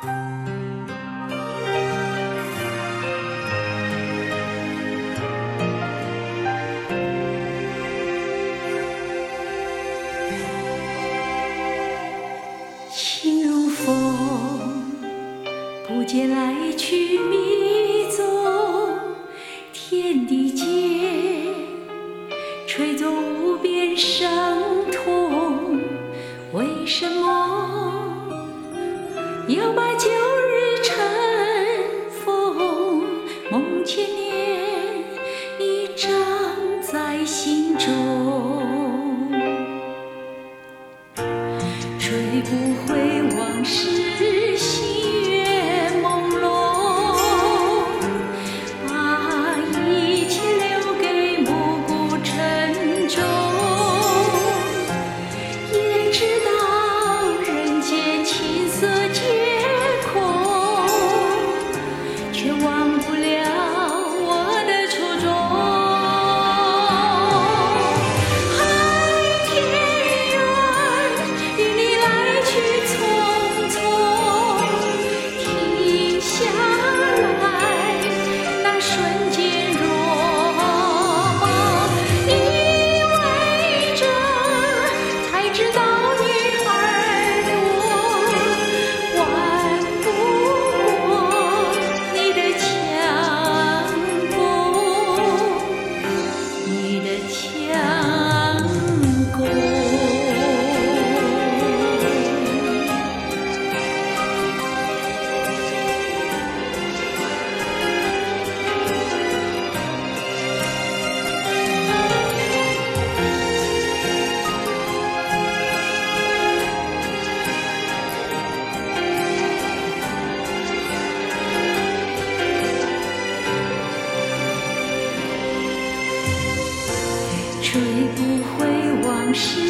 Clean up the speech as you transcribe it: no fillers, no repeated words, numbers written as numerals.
情如风，不见来去迷踪，天地间吹作无边伤痛。为什么要把旧日尘封？梦千年已长在心中，追不回往事，心月朦胧，把一切留给暮鼓晨钟。也知道人间情色皆空，却忘不了我的初衷。追不回往事。